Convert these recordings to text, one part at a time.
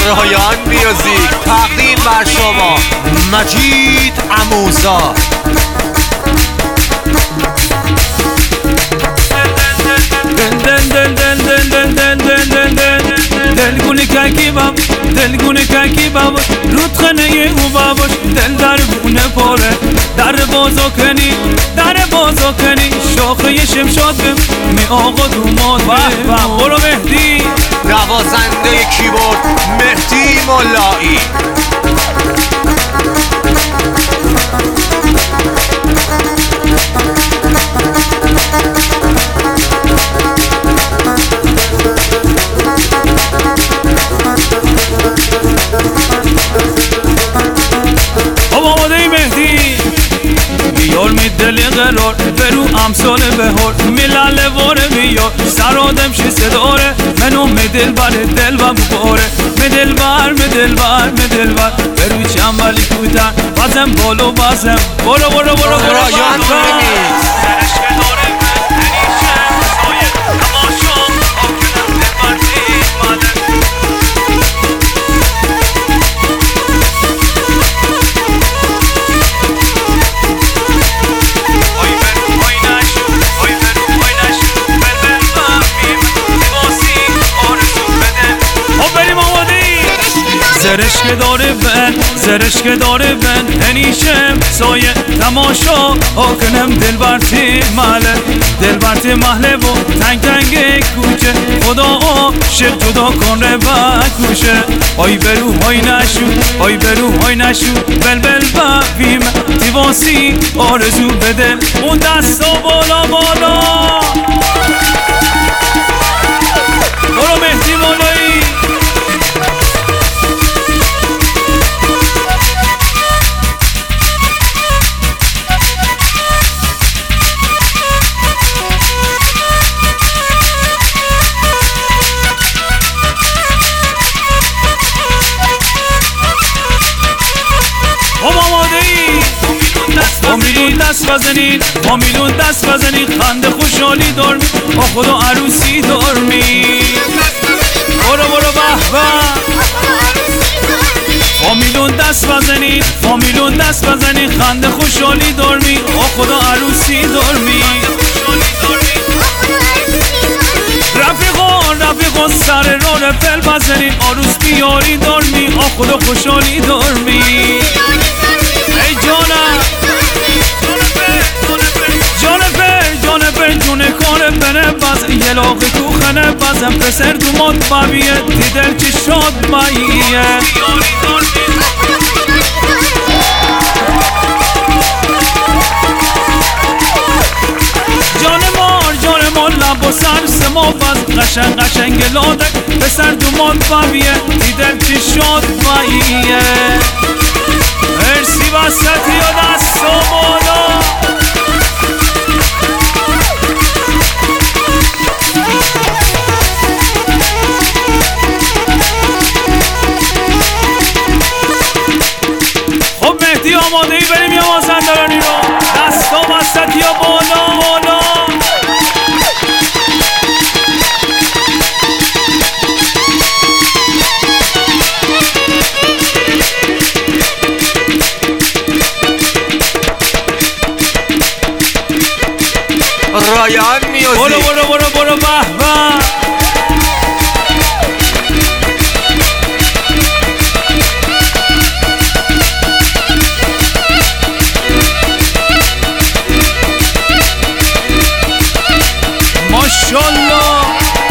رایان میوزیک تقدیم بر شما مجید عموزا. دلگونه ککی بابا رودخانه او باباش دل در بونه پاره در بازو کنی شاخه شمشاد بم می آقا دوماد برو مهدی نوازنده کیبورد مهدی ملایی. بیار می دلی قرار برو امثال بهار میلاله واره بیار سر آدم شی صداره منو می دل و باره می دل بر برو چنبالی کودن بازم بالو بازم برو رایان رمیکس. زرشک داره بن هنیشم سایه تماشا آکنم دلبرتی محله و تنگ کوچه خدا عاشق جدا کن ره کوشه آی برو های نشو بلبل ببیم دیواسی آرزو بده اون دستا بالا برو مهدی مولایی. میلیون دست بزنید خنده خوشحالی دارمی با خدا عروسی دارمی برو به میلیون دست بزنید خنده خوشحالی دارمی با خدا عروسی دارمی رفیقان سر راه پل بزنید عروس بیاری دارمی با خدا خوشحالی دارمی. ای جانم جون کار بره باز یه لاغ کوخنه بازم پسر دومات بابیه دیدر چی شاد باییه جان مار لب و سر سما باز قشنگ لادک پسر دومات بابیه دیدر چی شاد باییه مرسی وسطی و دست و بالا. آماده ای بریم یا مازندرانی رو دستا وسط یا بالا رایان میوزیک. برو به ماشالله.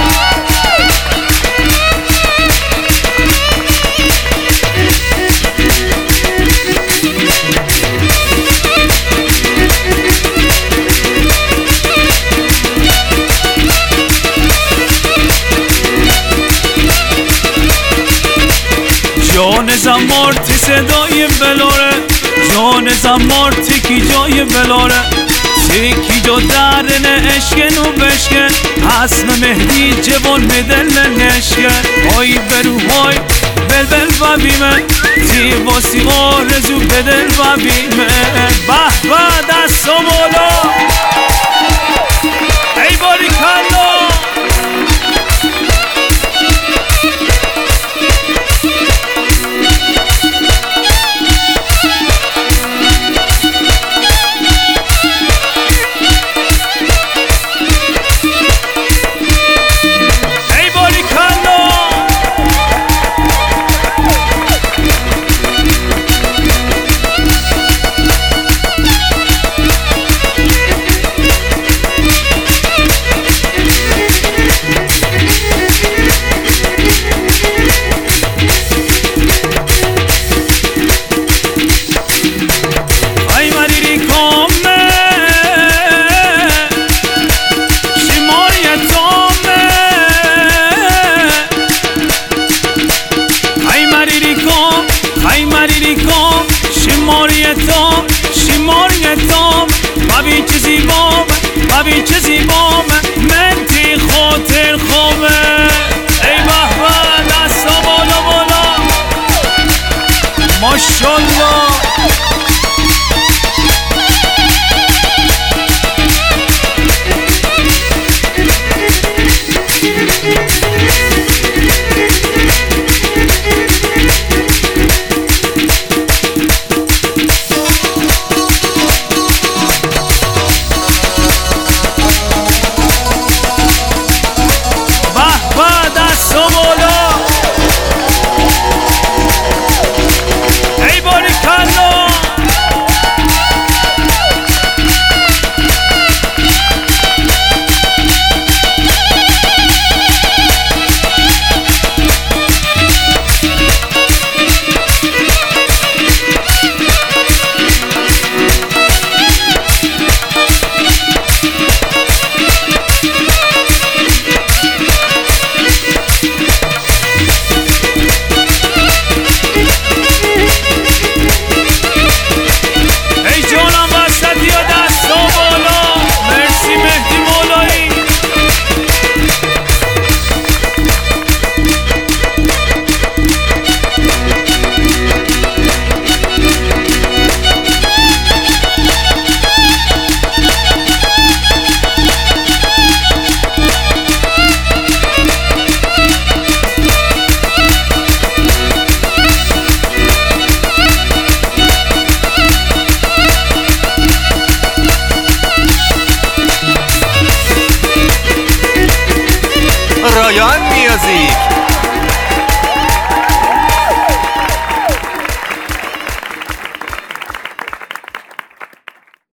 جان زمارتی صدای بلاره جان زمارتی کی جای بلاره یکی جا درن عشق نو بشکن حسن مهدی جوان دل نشکن های برو های بلبل و بیمه زیباسی آرزو به دل و بیمه به دست و بالا ای باری کلا یالا